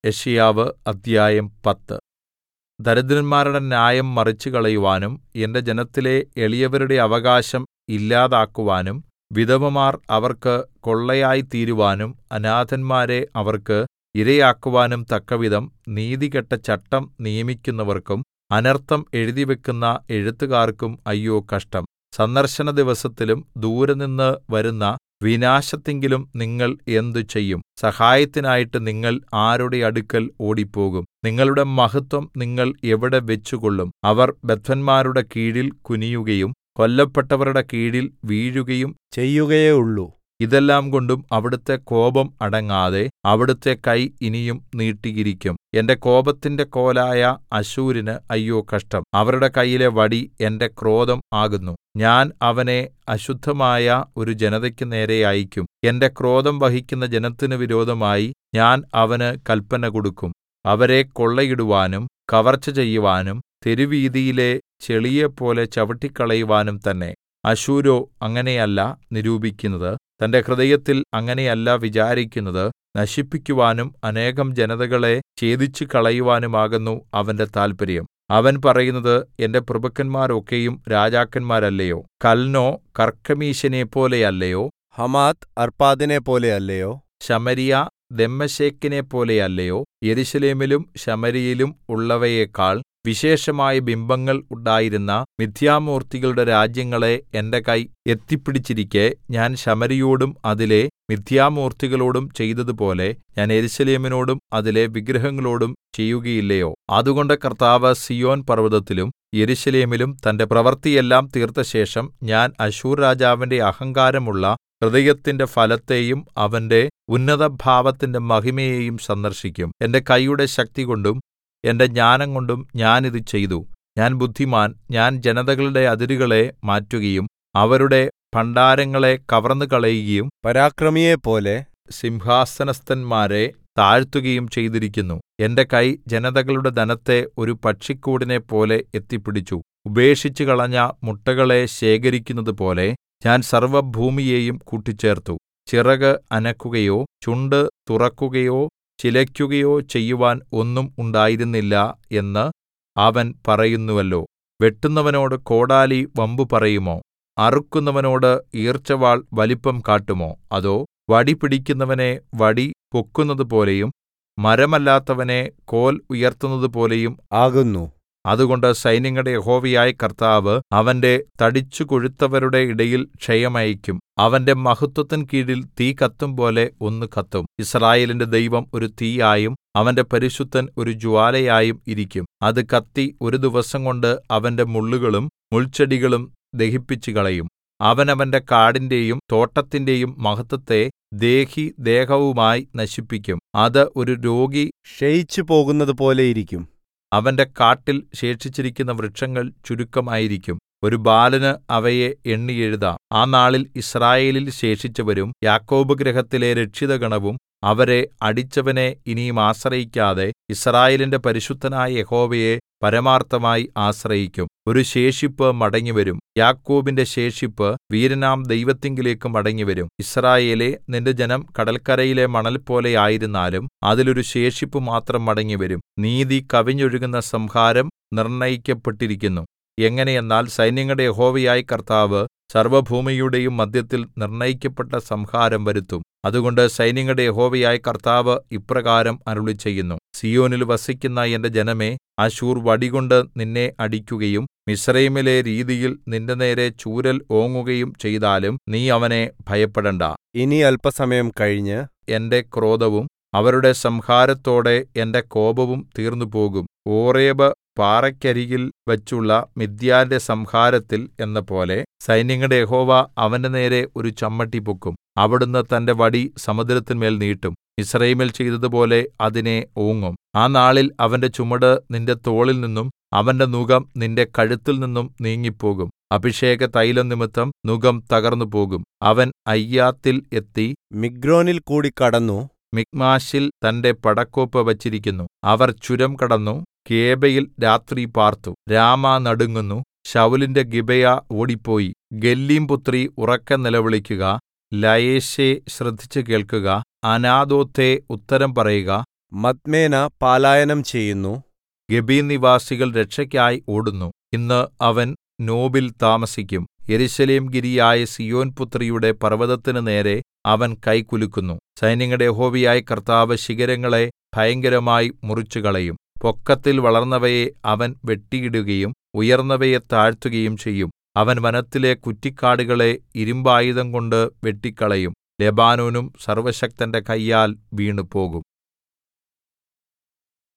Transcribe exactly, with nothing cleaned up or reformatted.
യെശയ്യാവ് അദ്ധ്യായം പത്ത്. ദരിദ്രന്മാരുടെ ന്യായം മറിച്ചുകളയുവാനും എന്റെ ജനത്തിലെ എളിയവരുടെ അവകാശം ഇല്ലാതാക്കുവാനും വിധവമാർ അവർക്ക് കൊള്ളയായിത്തീരുവാനും അനാഥന്മാരെ അവർക്ക് ഇരയാക്കുവാനും തക്കവിധം നീതികെട്ട ചട്ടം നിയമിക്കുന്നവർക്കും അനർത്ഥം എഴുതിവെക്കുന്ന എഴുത്തുകാർക്കും അയ്യോ കഷ്ടം. സന്ദർശനദിവസത്തിലും ദൂരനിന്ന് വരുന്ന വിനാശത്തിങ്കലും നിങ്ങൾ എന്ത് ചെയ്യും? സഹായത്തിനായിട്ട് നിങ്ങൾ ആരുടെ അടുക്കൽ ഓടിപ്പോകും? നിങ്ങളുടെ മഹത്വം നിങ്ങൾ എവിടെ വെച്ചുകൊള്ളും? അവർ ബദ്ധന്മാരുടെ കീഴിൽ കുനിയുകയും കൊല്ലപ്പെട്ടവരുടെ കീഴിൽ വീഴുകയും ചെയ്യുകയേയുള്ളു. ഇതെല്ലാം കൊണ്ടും അവിടുത്തെ കോപം അടങ്ങാതെ അവിടുത്തെ കൈ ഇനിയും നീട്ടിയിരിക്കും. എന്റെ കോപത്തിന്റെ കോലായ അശ്ശൂരിന് അയ്യോ കഷ്ടം. അവരുടെ കയ്യിലെ വടി എന്റെ ക്രോധം ആകുന്നു. ഞാൻ അവനെ അശുദ്ധമായ ഒരു ജനതയ്ക്ക് നേരെ അയക്കും. എന്റെ ക്രോധം വഹിക്കുന്ന ജനത്തിന് വിരോധമായി ഞാൻ അവന് കല്പന കൊടുക്കും. അവരെ കൊള്ളയിടുവാനും കവർച്ച ചെയ്യുവാനും തെരുവീഥിയിലെ ചെളിയെപ്പോലെ ചവിട്ടിക്കളയുവാനും തന്നെ. അശ്ശൂരോ അങ്ങനെയല്ല നിരൂപിക്കുന്നത്, തന്റെ ഹൃദയത്തിൽ അങ്ങനെയല്ല വിചാരിക്കുന്നത്. നശിപ്പിക്കുവാനും അനേകം ജനതകളെ ഛേദിച്ചുകളയുവാനുമാകുന്നു അവന്റെ താല്പര്യം. അവൻ പറയുന്നത്, എന്റെ പ്രഭുക്കന്മാരൊക്കെയും രാജാക്കന്മാരല്ലയോ? കൽനോ കർക്കെമീശിനെപ്പോലെയല്ലയോ? ഹമാത്ത് അർപ്പാദിനെപ്പോലെയല്ലയോ? ശമര്യ ദമ്മേശെക്കിനെപ്പോലെയല്ലയോ? യെരൂശലേമിലും ശമര്യയിലും ഉള്ളവയേക്കാൾ വിശേഷമായ ബിംബങ്ങൾ ഉണ്ടായിരുന്ന മിഥ്യാമൂർത്തികളുടെ രാജ്യങ്ങളെ എന്റെ കൈ എത്തിപ്പിടിച്ചിരിക്കെ ഞാൻ ശമര്യയോടും അതിലെ മിഥ്യാമൂർത്തികളോടും ചെയ്തതുപോലെ ഞാൻ യെരൂശലേമിനോടും അതിലെ വിഗ്രഹങ്ങളോടും ചെയ്യുകയില്ലയോ? അതുകൊണ്ട് കർത്താവ് സീയോൻ പർവ്വതത്തിലും യെരൂശലേമിലും തന്റെ പ്രവൃത്തിയെല്ലാം തീർത്തശേഷം ഞാൻ അശ്ശൂർ രാജാവിന്റെ അഹങ്കാരമുള്ള ഹൃദയത്തിന്റെ ഫലത്തെയും അവന്റെ ഉന്നതഭാവത്തിന്റെ മഹിമയെയും സന്ദർശിക്കും. എന്റെ കൈയുടെ ശക്തികൊണ്ടും എന്റെ ജ്ഞാനംകൊണ്ടും ഞാൻ ഇത് ചെയ്തു. ഞാൻ ബുദ്ധിമാൻ. ഞാൻ ജനതകളുടെ അതിരുകളെ മാറ്റുകയും അവരുടെ ഭണ്ഡാരങ്ങളെ കവർന്നുകളയുകയും പരാക്രമിയെപ്പോലെ സിംഹാസനസ്ഥന്മാരെ താഴ്ത്തുകയും ചെയ്തിരിക്കുന്നു. എന്റെ കൈ ജനതകളുടെ ധനത്തെ ഒരു പക്ഷിക്കൂടിനെപ്പോലെ എത്തിപ്പിടിച്ചു. ഉപേക്ഷിച്ചുകളഞ്ഞ മുട്ടകളെ ശേഖരിക്കുന്നതുപോലെ ഞാൻ സർവ്വഭൂമിയെയും കൂട്ടിച്ചേർത്തു. ചിറക് അനക്കുകയോ ചുണ്ട് തുറക്കുകയോ ചിലയ്ക്കുകയോ ചെയ്യുവാൻ ഒന്നും ഉണ്ടായിരുന്നില്ല എന്ന് അവൻ പറയുന്നുവല്ലോ. വെട്ടുന്നവനോട് കോടാലി വമ്പു പറയുമോ? അറുക്കുന്നവനോട് ഈർച്ചവാൾ വലിപ്പം കാട്ടുമോ? അതോ വടി പിടിക്കുന്നവനെ വടി പൊക്കുന്നതുപോലെയും മരമല്ലാത്തവനെ കോൽ ഉയർത്തുന്നതുപോലെയും ആകുന്നു. അതുകൊണ്ട് സൈന്യങ്ങളുടെ യഹോവയായ കർത്താവ് അവന്റെ തടിച്ചുകൊഴുത്തവരുടെ ഇടയിൽ ക്ഷയം അയയ്ക്കും. അവന്റെ മഹത്വത്തിൻ കീഴിൽ തീ കത്തുംപോലെ ഒന്ന് കത്തും. യിസ്രായേലിന്റെ ദൈവം ഒരു തീയായും അവന്റെ പരിശുദ്ധൻ ഒരു ജ്വാലയായും ഇരിക്കും. അത് കത്തി ഒരു ദിവസംകൊണ്ട് അവന്റെ മുള്ളുകളും മുൾച്ചെടികളും ദഹിപ്പിച്ചുകളയും. അവൻ അവന്റെ കാടിന്റെയും തോട്ടത്തിന്റെയും മഹത്വത്തെ ദേഹിദേഹവുമായി നശിപ്പിക്കും. അത് ഒരു രോഗി ക്ഷയിച്ചു പോകുന്നതുപോലെയിരിക്കും. അവന്റെ കാട്ടിൽ ശേഷിച്ചിരിക്കുന്ന വൃക്ഷങ്ങൾ ചുരുക്കമായിരിക്കും. ഒരു ബാലന് അവയെ എണ്ണി എഴുതാം. ആ നാളിൽ യിസ്രായേലിൽ ശേഷിച്ചവരും യാക്കോബ് ഗൃഹത്തിലെ രക്ഷിതഗണവും അവരെ അടിച്ചവനെ ഇനിയും ആശ്രയിക്കാതെ യിസ്രായേലിന്റെ പരിശുദ്ധനായ യഹോവയെ പരമാർത്ഥമായി ആശ്രയിക്കും. ഒരു ശേഷിപ്പ് മടങ്ങിവരും. യാക്കോബിന്റെ ശേഷിപ്പ് വീരനാം ദൈവത്തിങ്കലേക്ക് മടങ്ങിവരും. യിസ്രായേലേ, നിന്റെ ജനം കടൽക്കരയിലെ മണൽപോലെ ആയിരുന്നാലും അതിലൊരു ശേഷിപ്പ് മാത്രം മടങ്ങിവരും. നീതി കവിഞ്ഞൊഴുകുന്ന സംഹാരം നിർണ്ണയിക്കപ്പെട്ടിരിക്കുന്നു. എങ്ങനെയെന്നാൽ സൈന്യങ്ങളുടെ യഹോവയായ കർത്താവ് സർവ്വഭൂമിയുടെയും മദ്ധ്യത്തിൽ നിർണ്ണയിക്കപ്പെട്ട സംഹാരം വരുത്തും. അതുകൊണ്ട് സൈന്യങ്ങളുടെ യഹോവയായ കർത്താവ് ഇപ്രകാരം അരുളിച്ചെയ്യുന്നു: സീയോനിൽ വസിക്കുന്ന എന്റെ ജനമേ, അശ്ശൂർ വടികൊണ്ട് നിന്നെ അടിക്കുകയും മിസ്രയീമിലെ രീതിയിൽ നിന്റെ നേരെ ചൂരൽ ഓങ്ങുകയും ചെയ്താലും നീ അവനെ ഭയപ്പെടേണ്ടാ. ഇനി അല്പസമയം കഴിഞ്ഞ് എന്റെ ക്രോധവും അവരുടെ സംഹാരത്തോടെ എന്റെ കോപവും തീർന്നുപോകും. ഓറേബ് പാറയ്ക്കരികിൽ വച്ചുള്ള മിദ്യാന്റെ സംഹാരത്തിൽ എന്നപോലെ സൈന്യങ്ങളുടെ യഹോവ അവന്റെ നേരെ ഒരു ചമ്മട്ടി പൊക്കും. അവിടുന്ന് തന്റെ വടി സമുദ്രത്തിന്മേൽ നീട്ടും. മിസ്രയീമിൽ ചെയ്തതുപോലെ അതിനെ ഓങ്ങും. ആ നാളിൽ അവന്റെ ചുമട് നിന്റെ തോളിൽ നിന്നും അവന്റെ നുകം നിന്റെ കഴുത്തിൽ നിന്നും നീങ്ങിപ്പോകും. അഭിഷേക തൈലം നിമിത്തം നുകം തകർന്നുപോകും. അവൻ അയ്യാത്തിൽ എത്തി മിഗ്രോനിൽ കൂടി കടന്നു മിക്മാശിൽ തന്റെ പടക്കോപ്പ് വച്ചിരിക്കുന്നു. അവർ ചുരം കടന്നു ഗേബയിൽ രാത്രി പാർത്തു. രാമ നടുങ്ങുന്നു. ശൌലിന്റെ ഗിബെയ ഓടിപ്പോയി. ഗല്ലീം പുത്രി ഉറക്കെ നിലവിളിക്കുക. ലയേശേ, ശ്രദ്ധിച്ചു കേൾക്കുക. അനാഥോത്തേ, ഉത്തരം പറയുക. മദ്മേന പലായനം ചെയ്യുന്നു. ഗെബീർ നിവാസികൾ രക്ഷയ്ക്കായി ഓടുന്നു. ഇന്ന് അവൻ നോബിൽ താമസിക്കും. യെരൂശലേം ഗിരിയായ സീയോൻ പുത്രിയുടെ പർവ്വതത്തിന് നേരെ അവൻ കൈ കുലുക്കുന്നു. സൈന്യങ്ങളുടെ യഹോവയായ കർത്താവ് ശിഖരങ്ങളെ ഭയങ്കരമായി മുറിച്ചുകളയും. പൊക്കത്തിൽ വളർന്നവയെ അവൻ വെട്ടിയിടുകയും ഉയർന്നവയെ താഴ്ത്തുകയും ചെയ്യും. അവൻ വനത്തിലെ കുറ്റിക്കാടുകളെ ഇരിമ്പായുധംകൊണ്ട് വെട്ടിക്കളയും. ലെബാനോനും സർവ്വശക്തന്റെ കയ്യാൽ വീണുപോകും.